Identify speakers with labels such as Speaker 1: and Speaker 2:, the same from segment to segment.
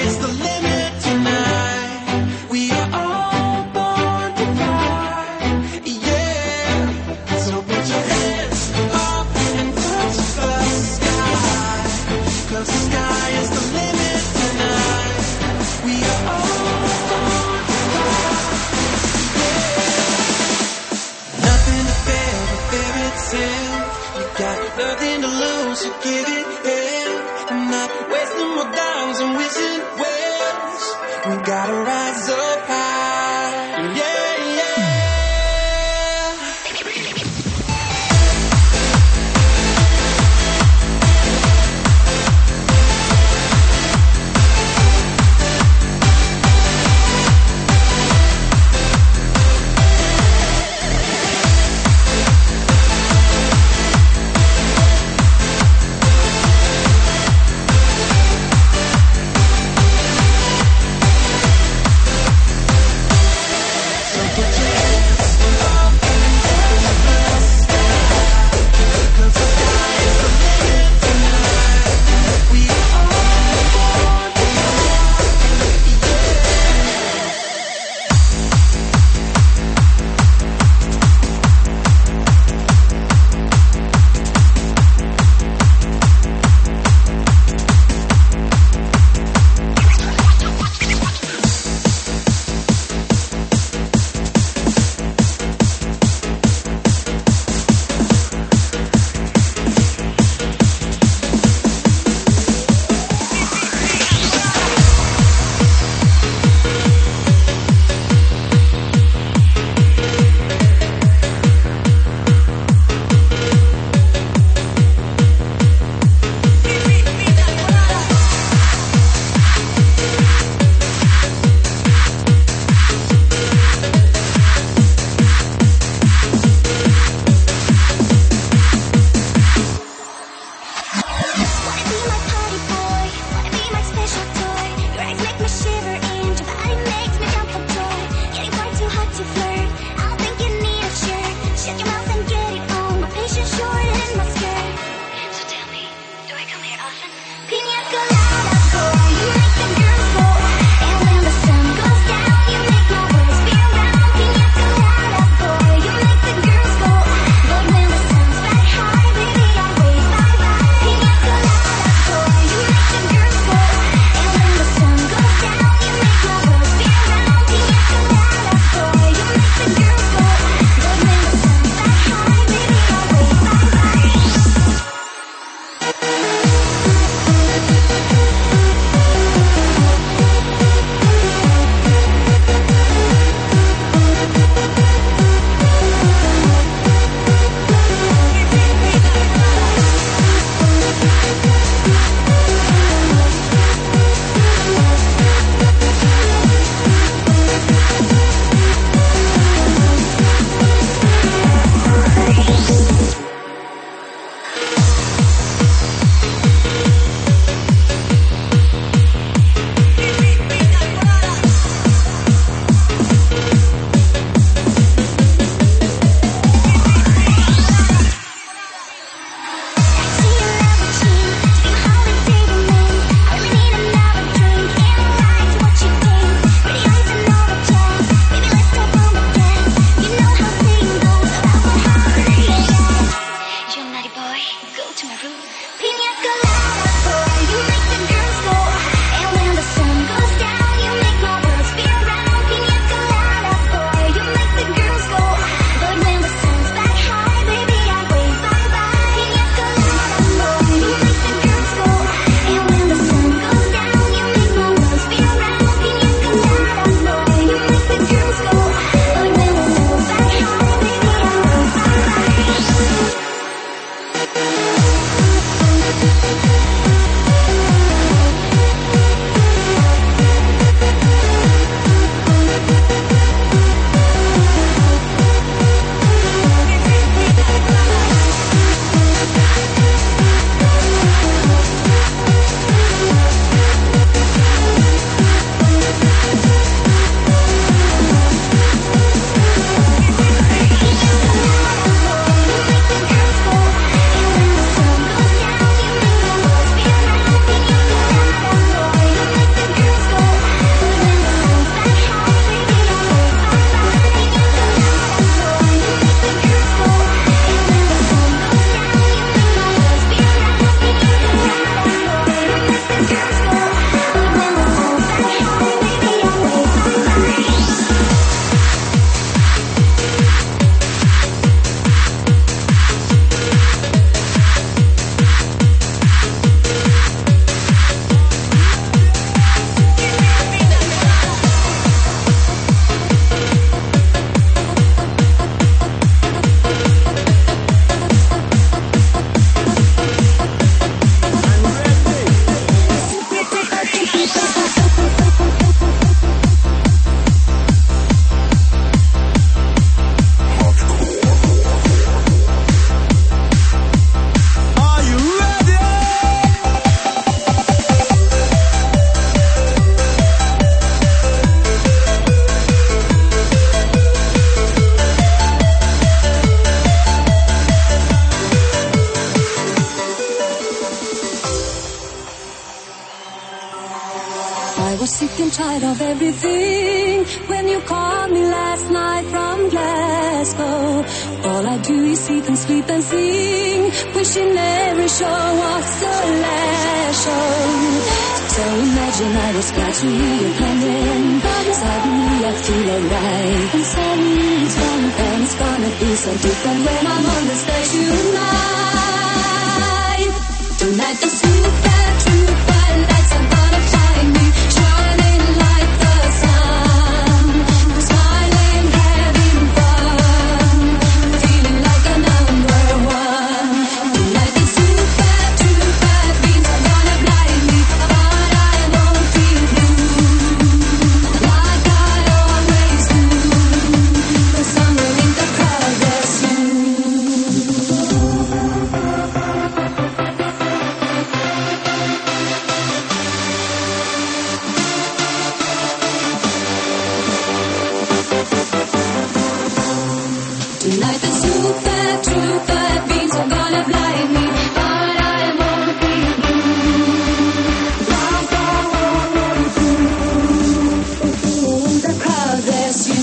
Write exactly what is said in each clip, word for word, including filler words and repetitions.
Speaker 1: is the limit tonight. We are all born to fly, yeah. So put your hands up and touch the sky, 'cause the sky is the limit tonight. We are all born to fly, yeah. Nothing to fear but fear itself. You got nothing to lose, so give it hell. I'm not wasting more dimes and wishing wells. We gotta rise up high, yeah, yeah.
Speaker 2: I was sick and tired of everything. When you called me last night from Glasgow, all I do is eat and sleep and sing, wishing every show was the last show. So imagine I was glad to hear you coming. Suddenly I feel alright, and suddenly it's gone, and it's gonna be so different when I'm on the stage tonight. Tonight the super trooper lights are gonna find me, shining like the sun, smiling, having fun, feeling like a number one. Tonight the super trooper beams are gonna blind me, but I won't feel blue, like I always do, 'cause somewhere in the crowd there's you. Tonight the super trooper beams are gonna blind me, but I won't be blue, like I always do. In the crowd there's you.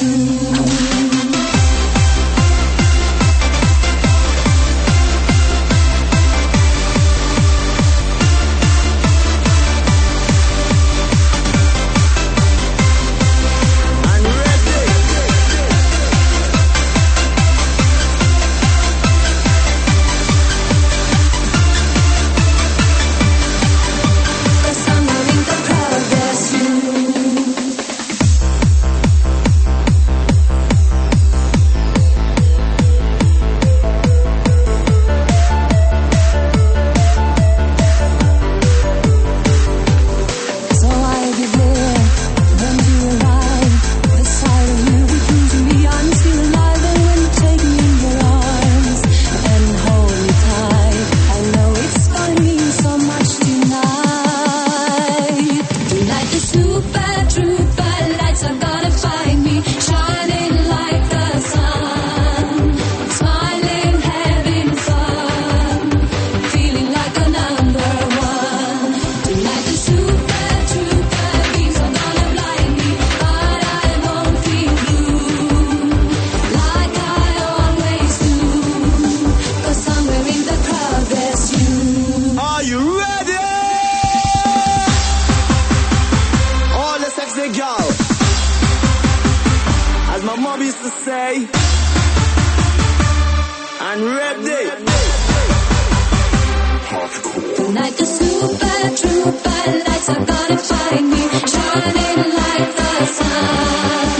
Speaker 2: Tonight the super trooper lights are gonna find me, shining like the sun.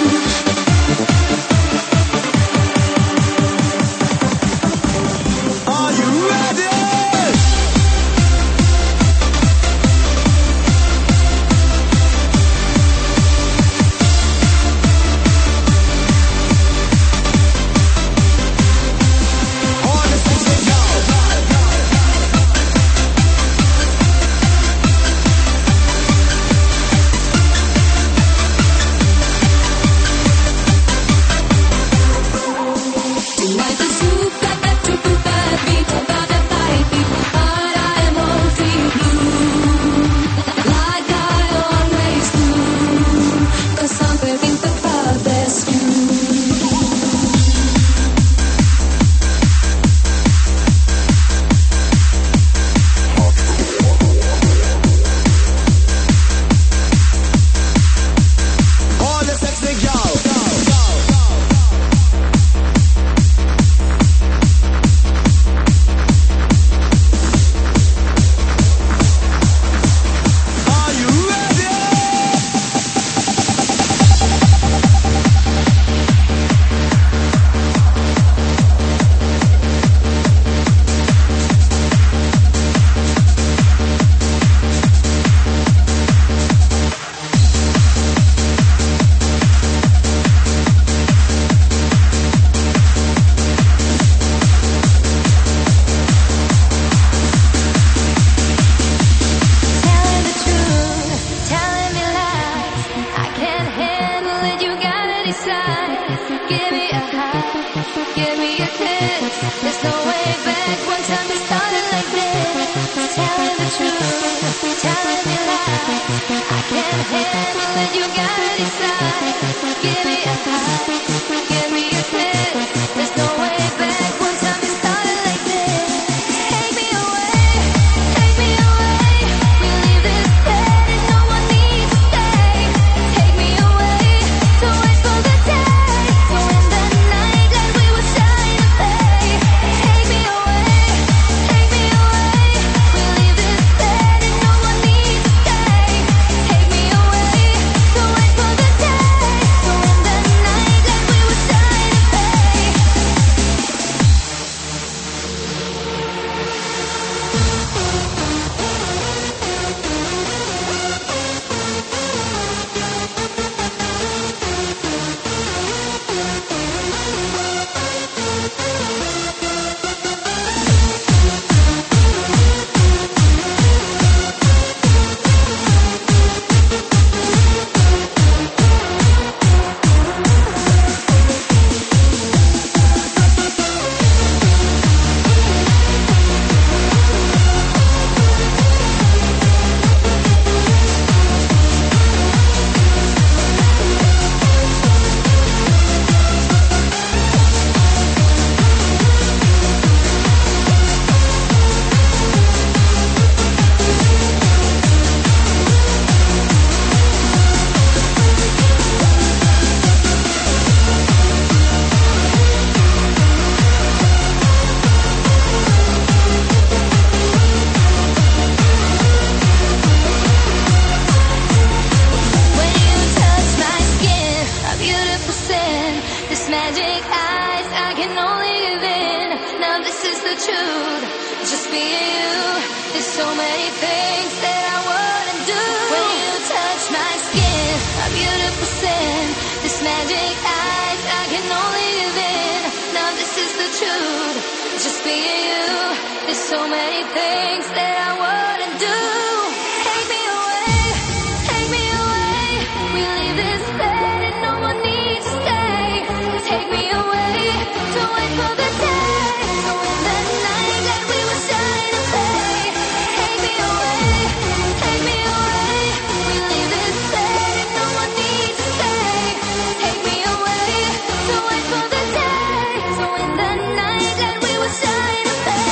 Speaker 2: Are you ready? There's no way back once I'm started like this. Telling the truth, telling me lies, I can't help. truth. Just being you. There's so many things that I wouldn't do. When you touch my skin, a beautiful sin. This magic eyes I can only live in. Now this is the truth. Just being you. There's so many things that I wouldn't do. Take me away, take me away. We leave this bed and no one needs to stay. Take me away, don't wait for the day. So in the night that we will shine and play. Take me away, take me away. We leave this bed and no one needs to stay. Take me away, don't wait for the day. So in the night that we will shine and play.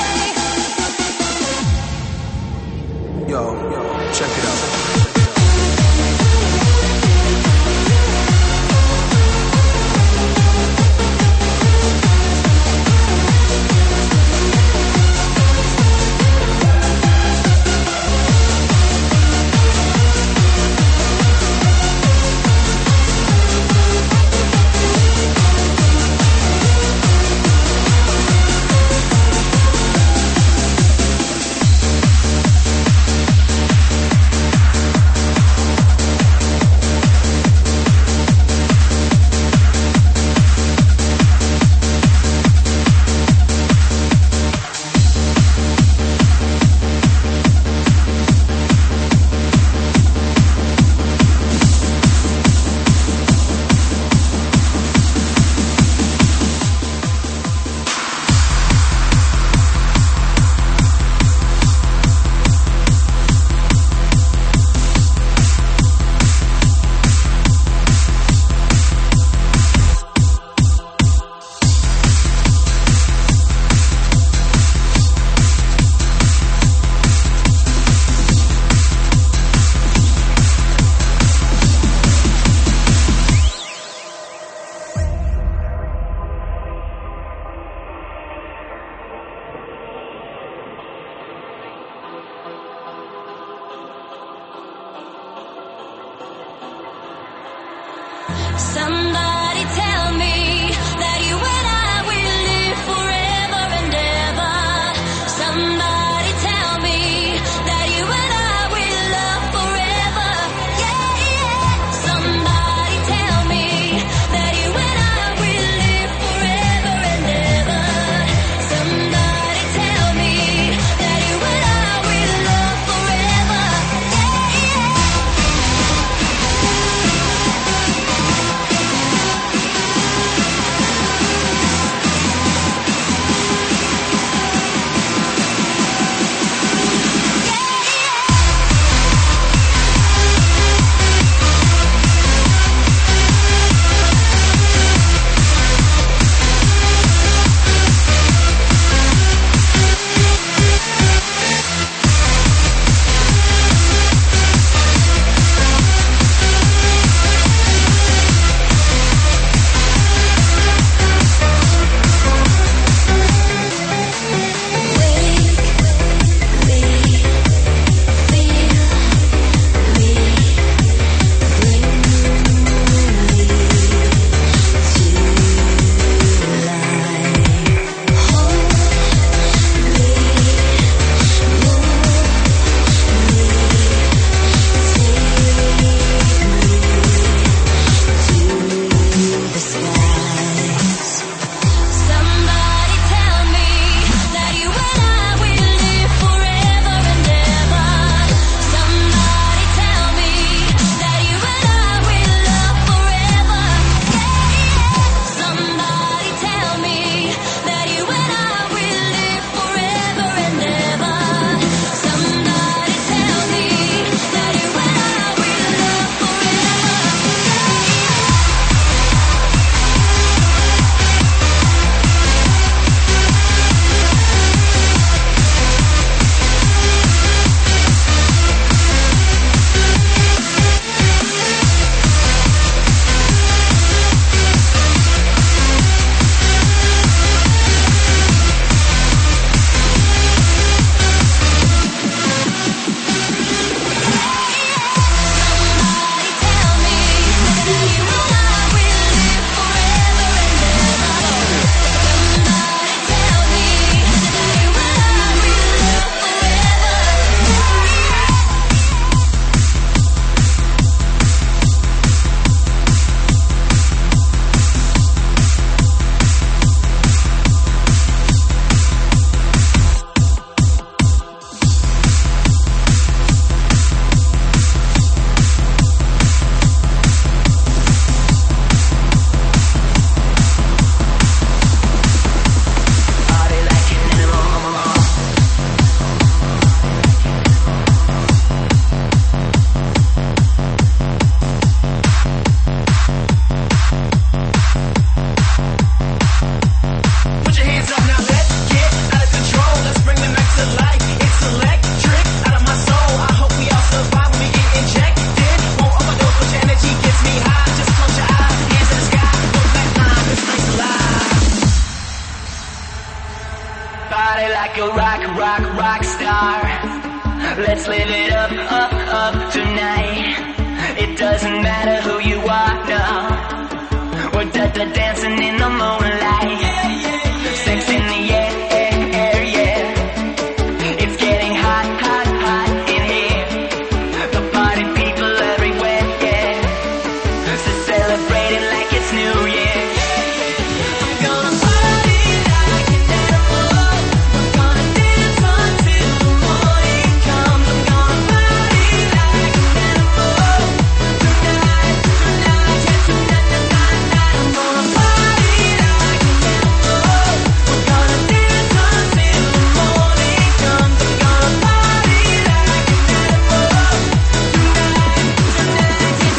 Speaker 3: rock star. Let's live it up, up, up tonight. It doesn't matter who you are, no. We're da-da dancing in the moonlight. Sex in the air, air, yeah. It's getting hot, hot, hot in here. The party people everywhere, yeah. So celebrate it like it's New Year. I'm gonna party like an animal. I'm gonna dance until the morning comes. I'm gonna party like an animal. Tonight, tonight, yeah, tonight, tonight, tonight. I'm gonna party like an animal. We're gonna dance until the morning comes. I'm gonna party like an animal. Tonight, tonight, yeah,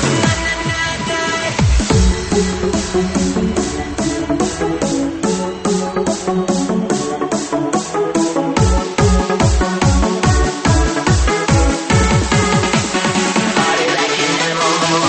Speaker 3: tonight, tonight, tonight. Party like an animal.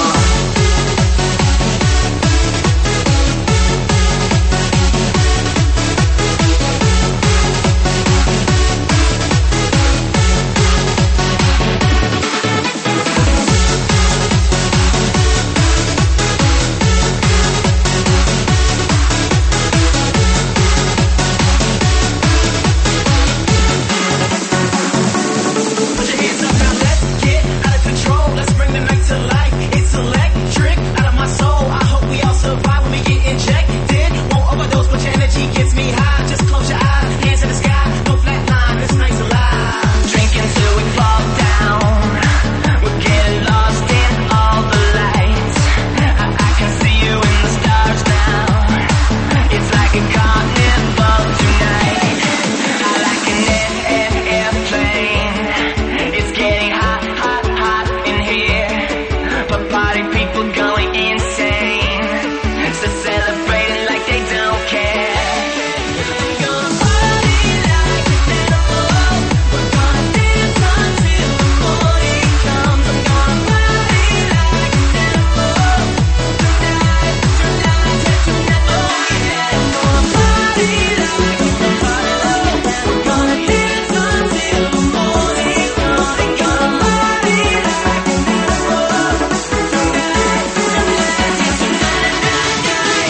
Speaker 3: Put your hands up now, let's get out of control. Let's bring the night to life. It's electric, out of my soul. I hope we all survive when we get injected. Won't overdose, but your energy gets me high. Just close your eyes, hands in the sky. No flat line, this night's alive. Drinking till we fall down. We're getting lost in all the lights. I, I can see you in the stars now. It's like a carnival tonight. I like an air, air, airplane. It's getting hot, hot, hot in here. But party people going insane. So celebrating like they don't care. I'm gonna party like an animal. We're gonna dance until the morning comes. I'm gonna party like an animal. Tonight, tonight, yeah, tonight, oh yeah. I'm gonna party like an animal. We're gonna dance until the morning comes. I'm gonna party like an animal. Tonight, tonight, yeah, tonight, tonight.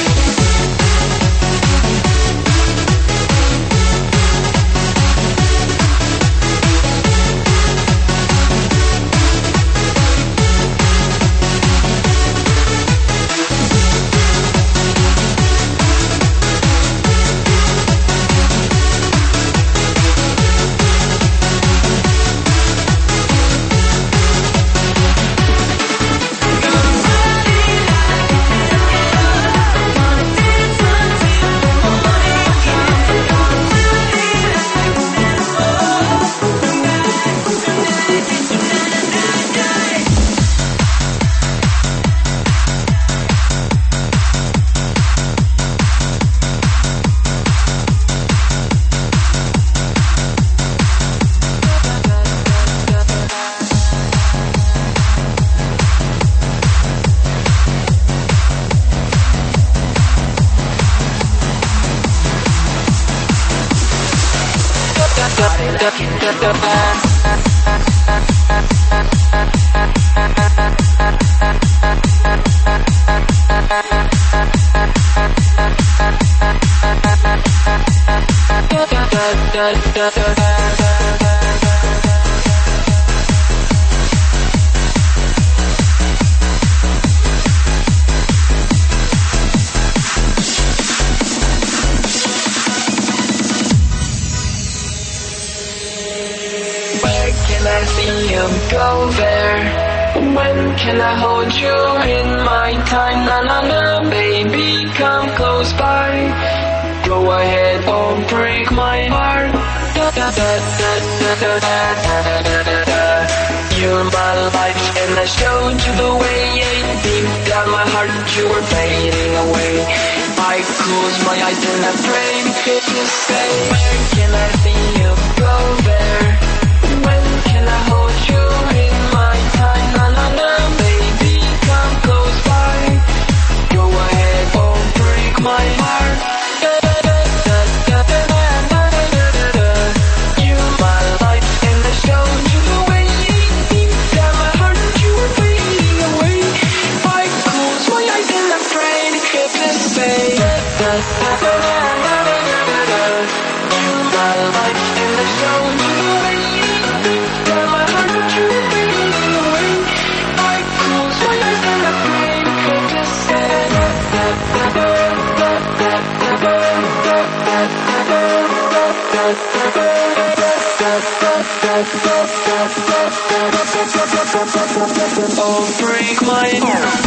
Speaker 3: Where can I see you go there? When can I hold you in my time? Na na na, baby, come close by. Go ahead, oh, break my heart. Da, da, da, da, da, da, da, da, da, da, da. You're my life, and I showed you the way. Deep down my heart, you were fading away. I close my eyes and I pray to stay. Where can I see you go there? When can I hold you in my time? Na na na, baby, come close by. Go ahead, oh, break my heart.
Speaker 1: Oh, break my heart.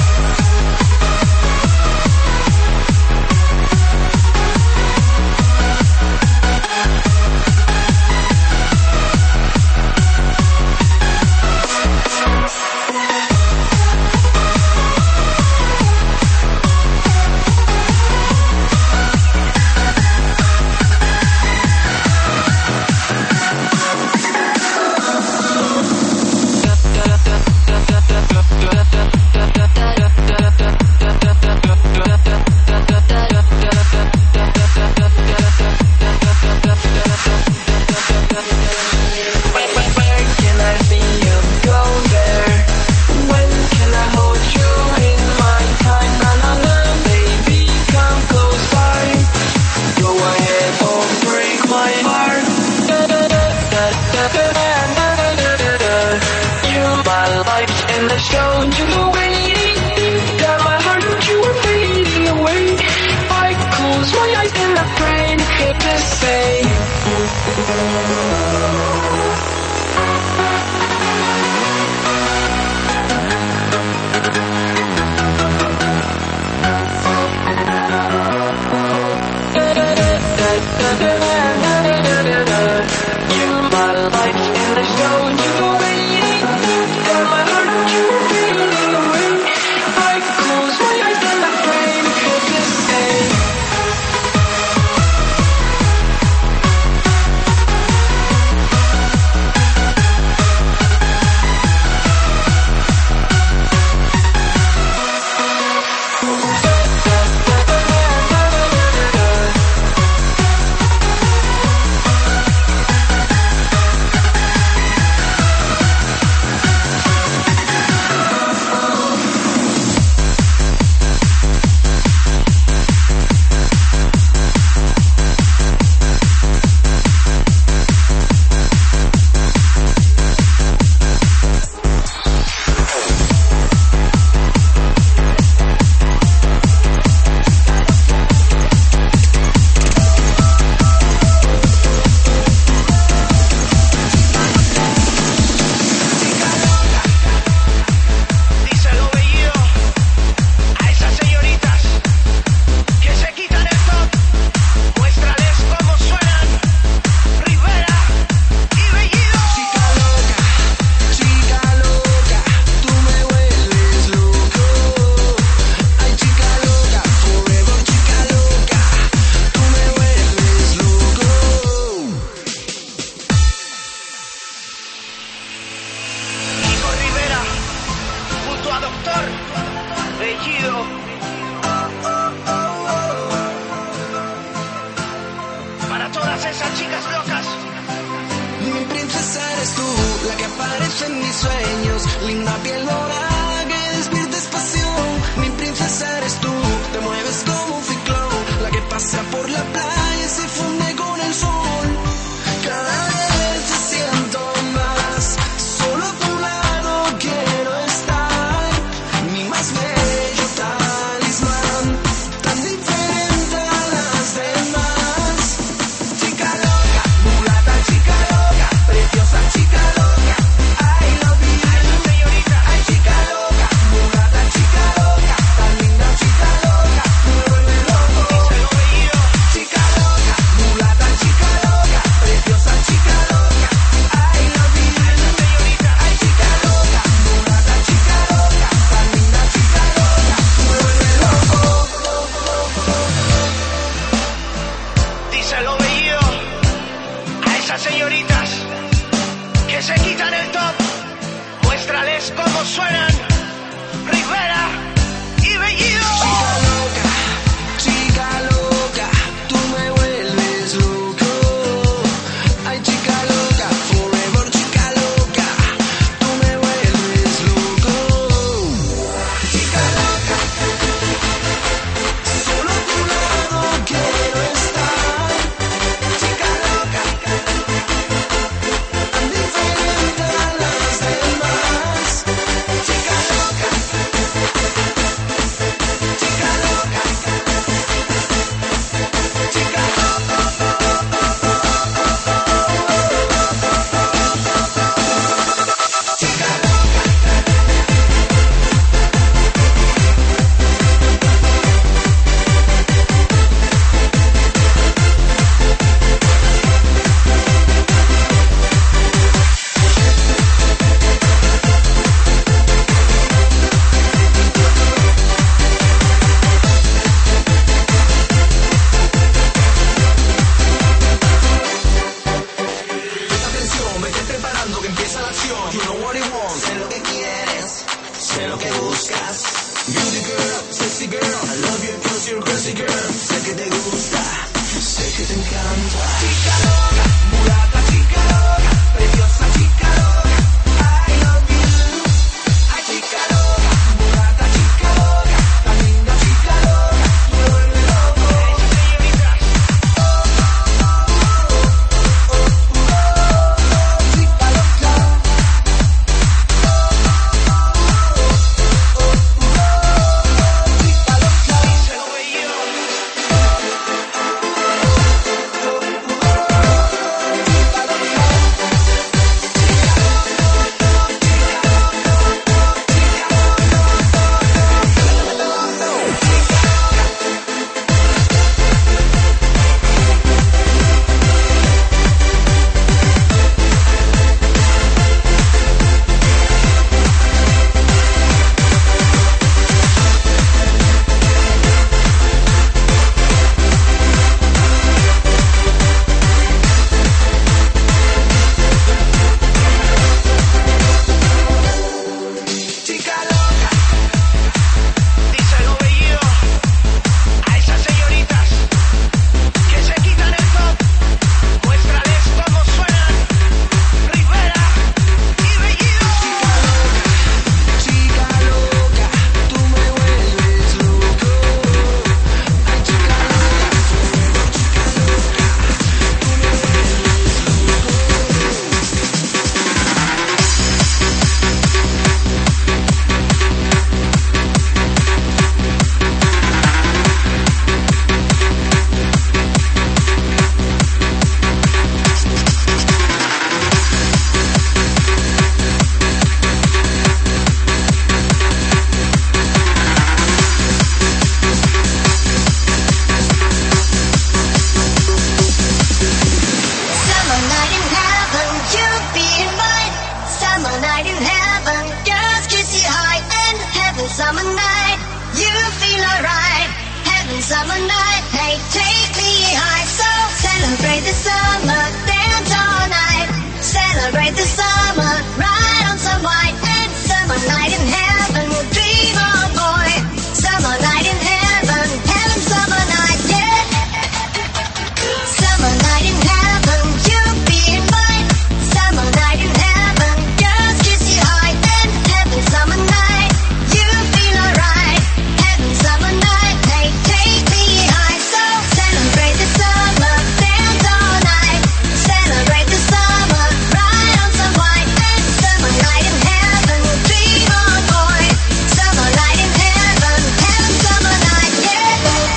Speaker 4: you feel alright. Having summer night, hey, take me high. So celebrate the summer, dance all night. Celebrate the summer, ride on some white. And summer night in heaven, dream on, boy. Summer night in heaven, having summer night, yeah. Summer night in heaven, you being mine. Summer night in heaven, just kiss you high. And having summer night, you feel alright. Having summer night, hey, take me high. So celebrate the summer, dance all night. Celebrate the summer, ride on some white. And summer night in heaven, dream on, boy. Summer night in heaven, having summer night, yeah.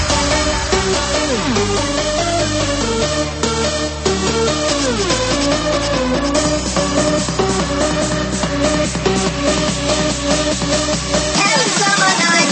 Speaker 4: Having summer night,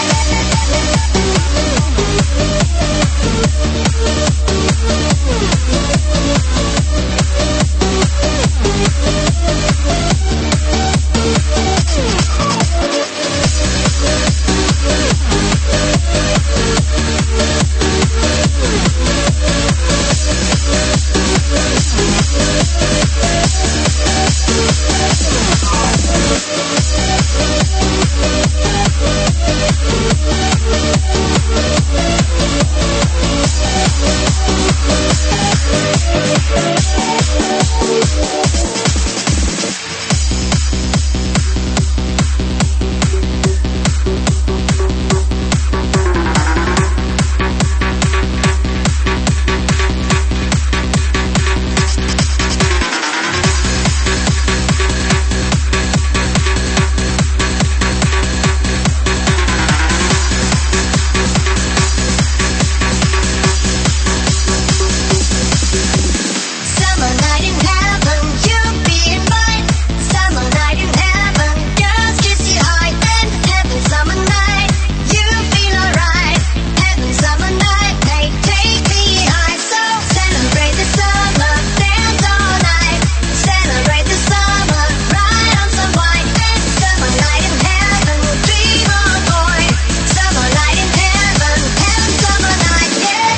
Speaker 4: Summer night in heaven, you being mine. Summer night in heaven, just kiss you high. And having summer night, you feel alright. Having summer night, hey, take me high. So celebrate the summer, dance all night. Celebrate the summer, ride on some white. And summer night in heaven, dream on, boy. Summer night in heaven, having summer night, yeah.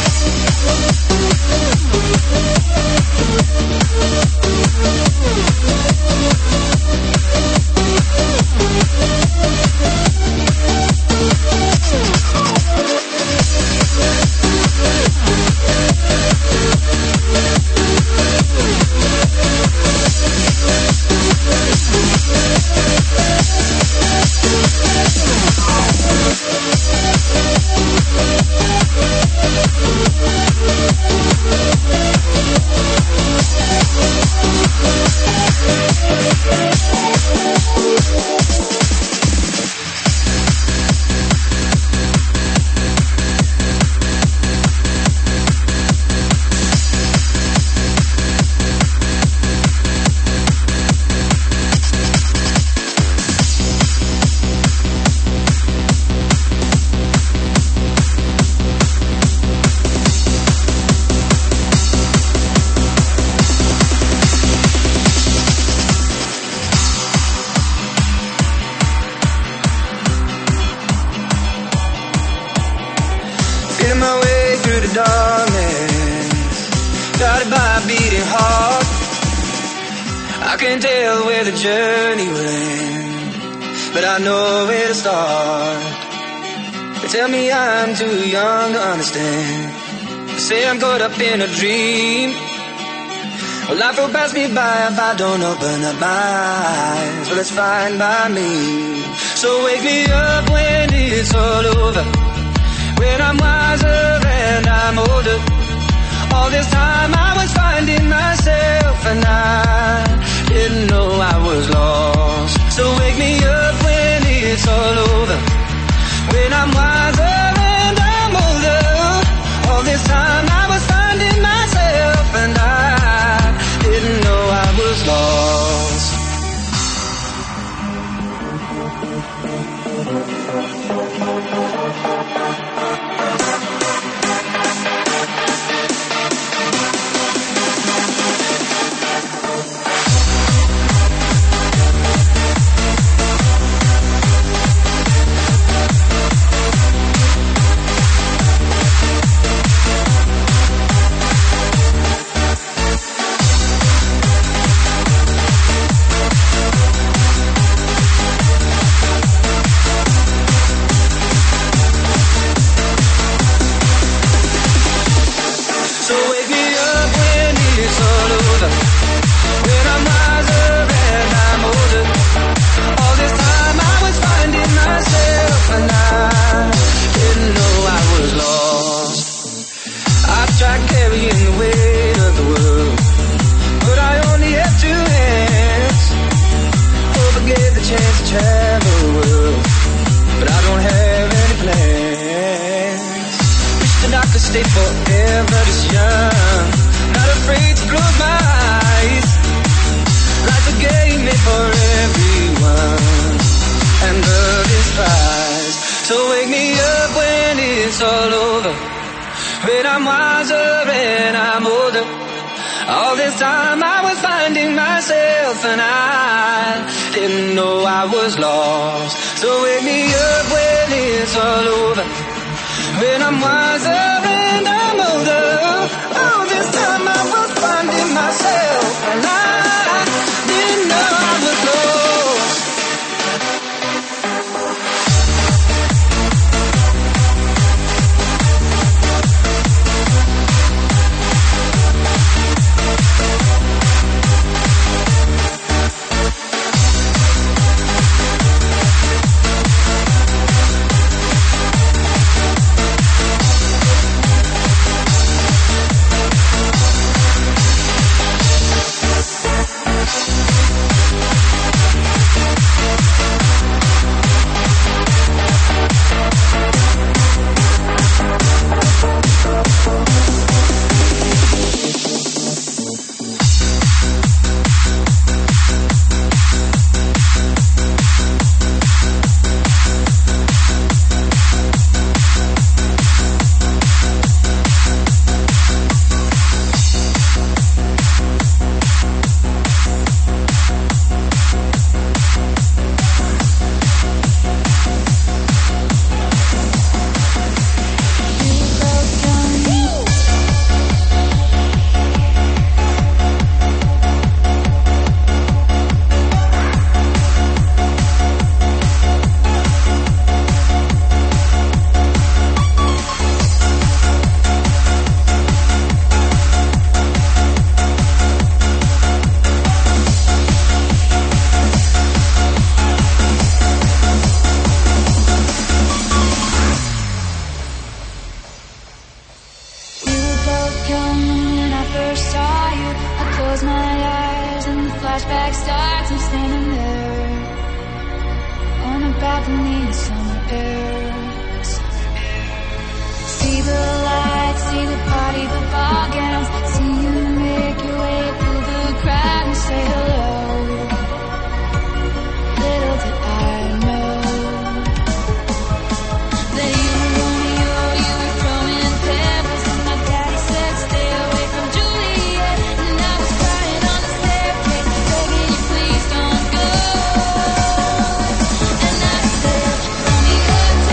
Speaker 5: Feeling my way through the darkness, guided by a beating heart. I can't tell where the journey went, but I know where to start. They tell me I'm too young to understand. They say I'm caught up in a dream. Well, life will pass me by if I don't open up my eyes. Well, it's fine by me. So wake me up when it's all over, when I'm wiser and I'm older. All this time I was finding myself and I didn't know I was lost. So wake me up when it's all over, when I'm wiser and I'm older. All this time I was finding myself and I didn't know I was lost. stay forever this young, not afraid to close my eyes. Life's a game made for everyone, and love is prize. So wake me up when it's all over, when I'm wiser and I'm older. All this time I was finding myself and I didn't know I was lost. So wake me up when it's all over, when I'm wiser and I'm older. All this time I was finding myself and I didn't know I was lost.
Speaker 2: Please don't go. And I said, call me up.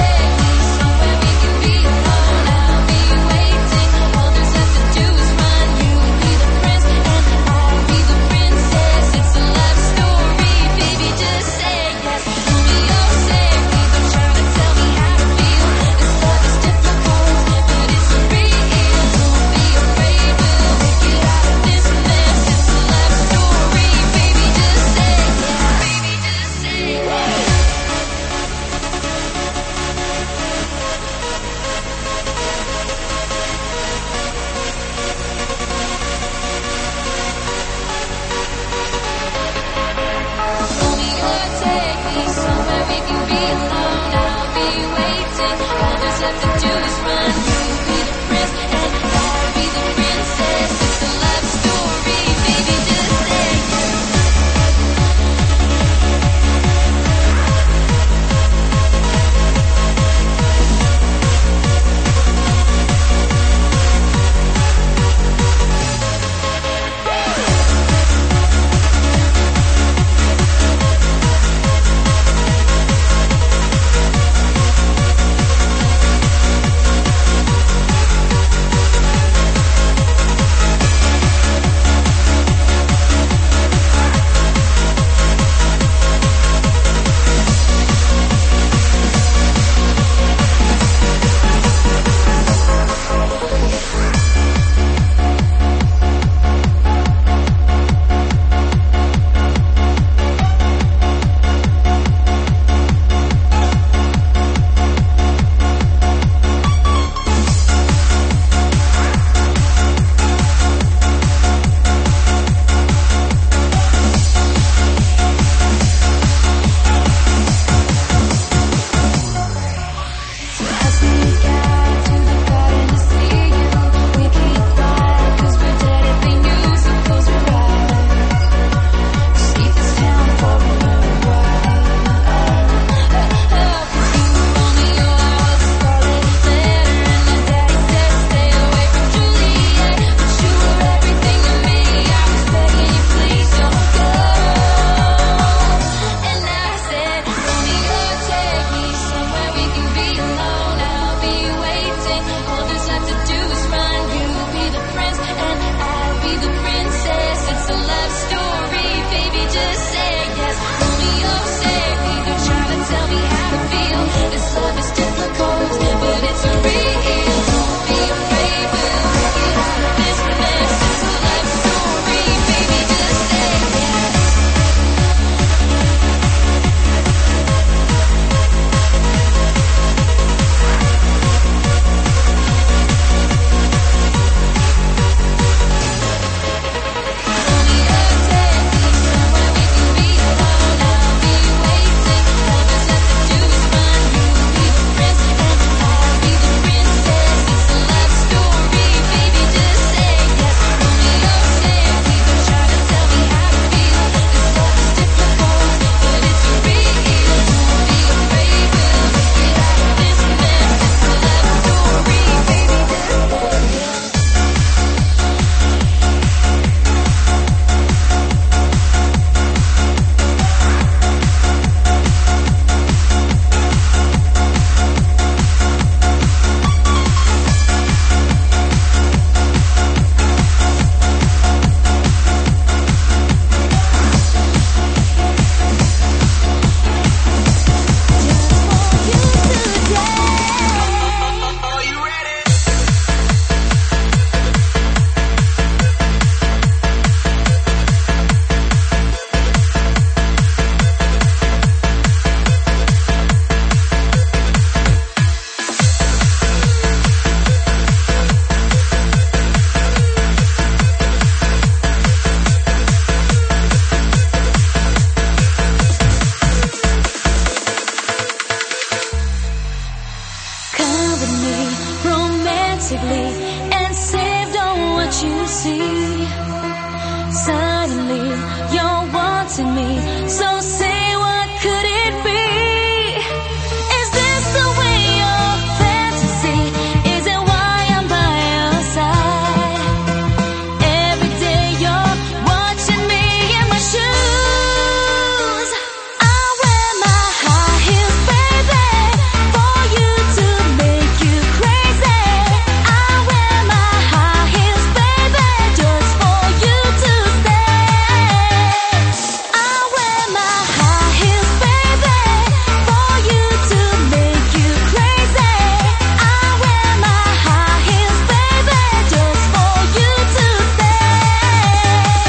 Speaker 2: romantically and saved on what you see. Suddenly you're wanting me, so say what could it be? Is this the way your fantasy? Is it why I'm by your side? Every day you're watching me in my shoes. I wear my high heels, baby, for you to make you crazy. I wear my high heels, baby, just for you to stay. I wear my high heels, baby, for you to make you crazy. I wear my high heels, baby, just for you to stay.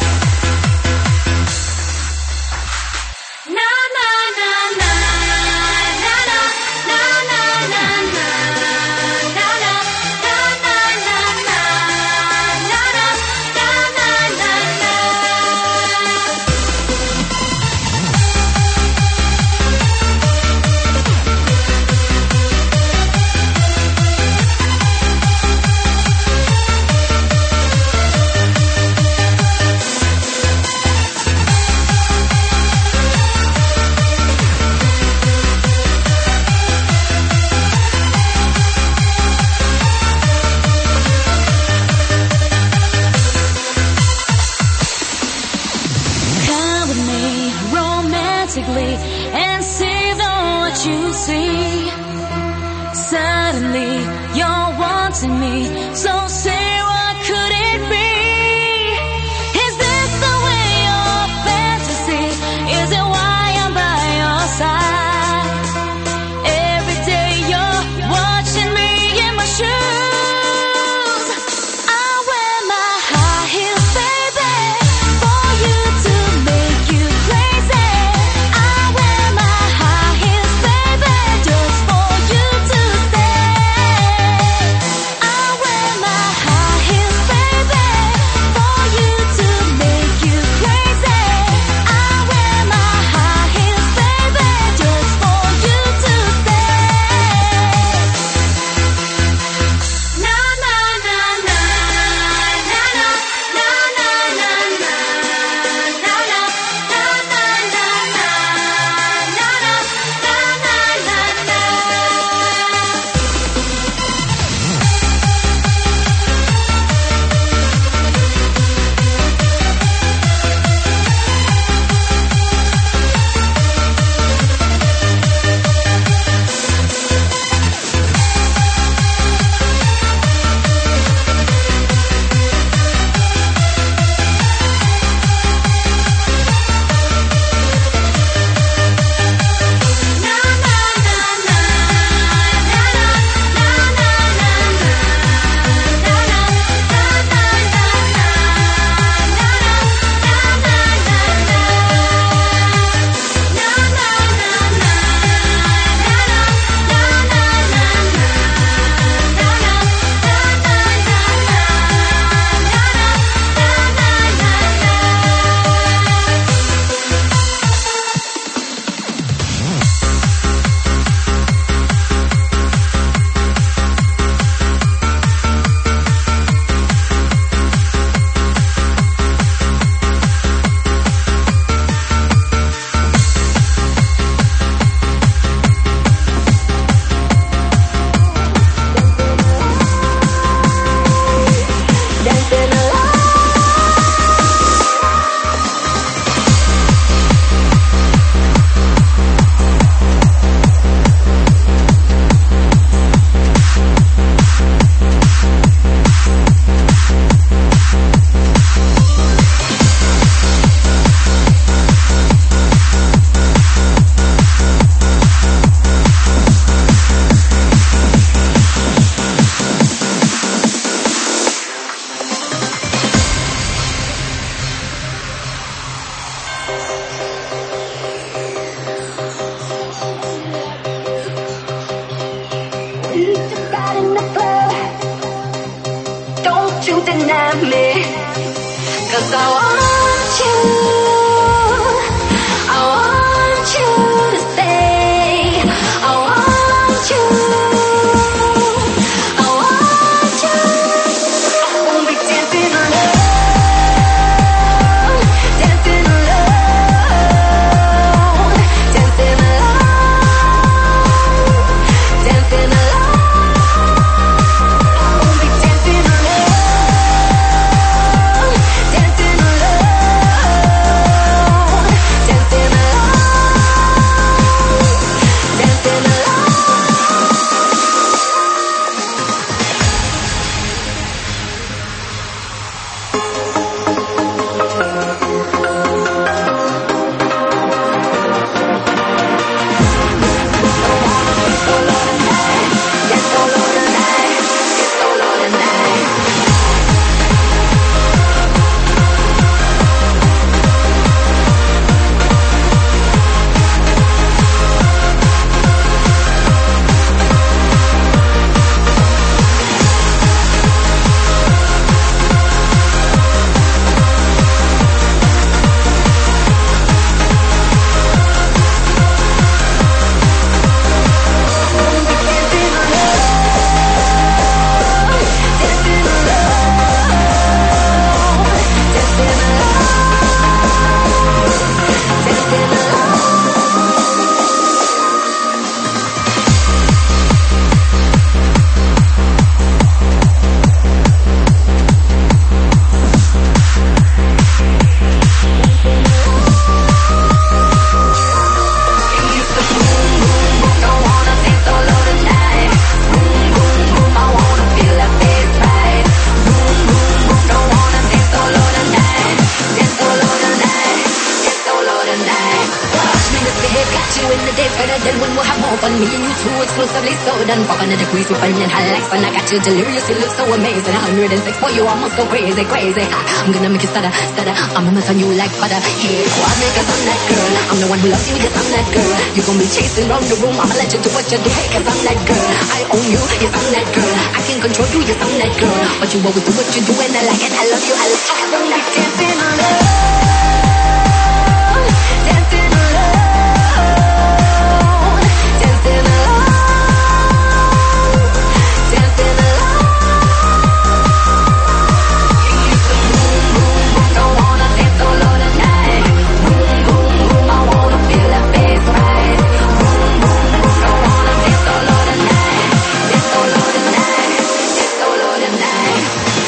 Speaker 2: Na na na na na na na na na na na na na na na na Come with me romantically and save on what you see. Suddenly you're wanting me, so say what could it be? Is this the way your fantasy? Is it why I'm by your side? Every day you're watching me in my shoes. I wear my high heels, baby, for you to make you crazy. I wear my high heels, baby, just for you to stay. I wear my high heels, baby, for you to make you crazy. I wear my high heels, baby, just for you to stay. Na na na na na na na na na na na na na
Speaker 4: deny me, 'cause I want you, I want you to stay, I want you, I want
Speaker 2: than five hundred degrees. We burning hot like sun. I got you delirious. You look so amazing. one hundred six, boy, you almost go crazy, crazy. Ha, I'm gonna make you stutter, stutter. I'm gonna turn you like butter. Hey, squad because I'm that girl. I'm the one who loves you because I'm that girl. You gon' be chasing around the room. I'ma let you do what you do. Hey, cause I'm that girl. I own you. Yes, I'm that girl. I can control you. Yes, I'm that girl. But you always do what you do and I like it. I love you. I love you. Cause I'm like dancing alone. Dancing alone. Dancing alone. Dancing alone. You used to boom, boom, boom. Don't wanna dance solo tonight. Boom, boom, boom. I wanna feel that bass rise. Boom, boom, boom. Don't wanna dance solo tonight. Dance solo tonight. Dance solo tonight.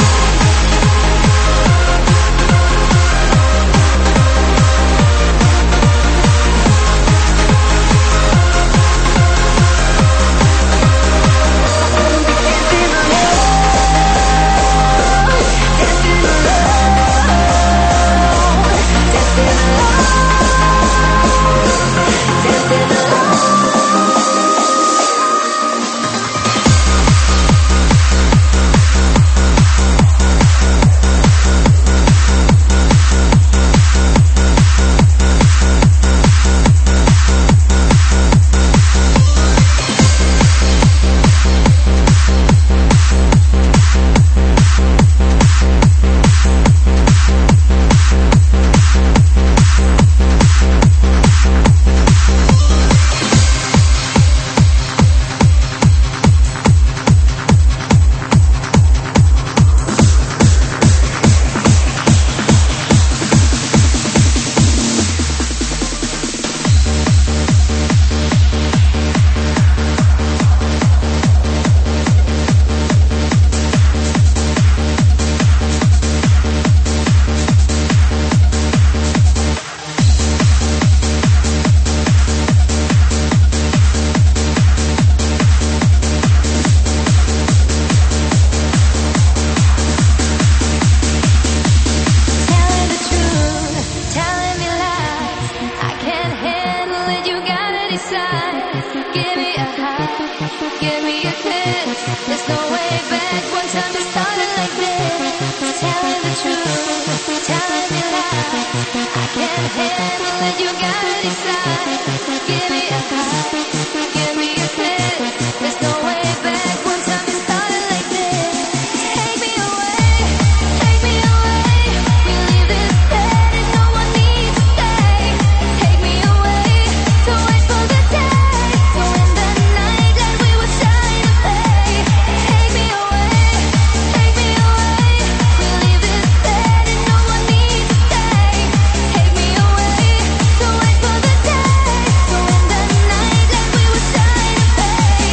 Speaker 2: Telling the truth, telling me lies. I can't handle it, you gotta decide. Give me a high, give me a kiss. There's no way back once I'm just started like this. Telling the truth, telling me lies. I can't handle it, you gotta decide. Give me a high, give me a kiss. There's no way back once I'm just started like this. Take me away, take me away. We leave this bed and no one needs to stay. Take me away, don't wait for the day. So in the night that we were trying to play. Take me away, take me away. We leave this bed and no one needs to stay. Take me away, don't wait for the day. So in the night that we were trying to play.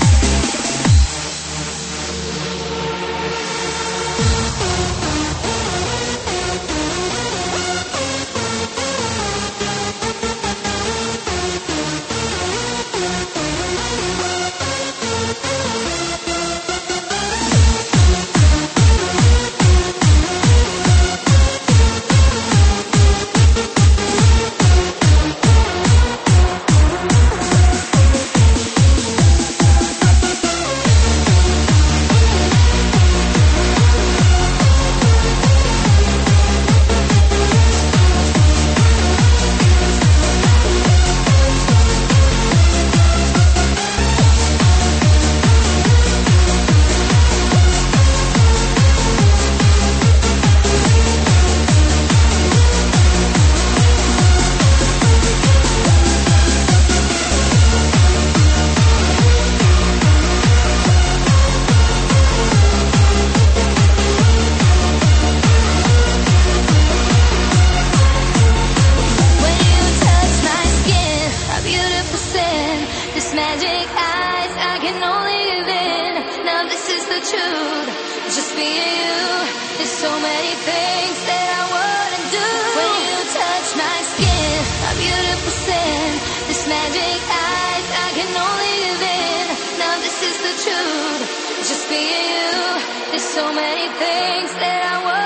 Speaker 2: When you touch my skin, a beautiful sin. This magic eyes I can only live in. Now this is the truth, just being you. There's so many things that I wouldn't do. When you touch my skin, a beautiful sin. This magic eyes I can only live in. Now this is the truth, just being you. There's so many things that I wouldn't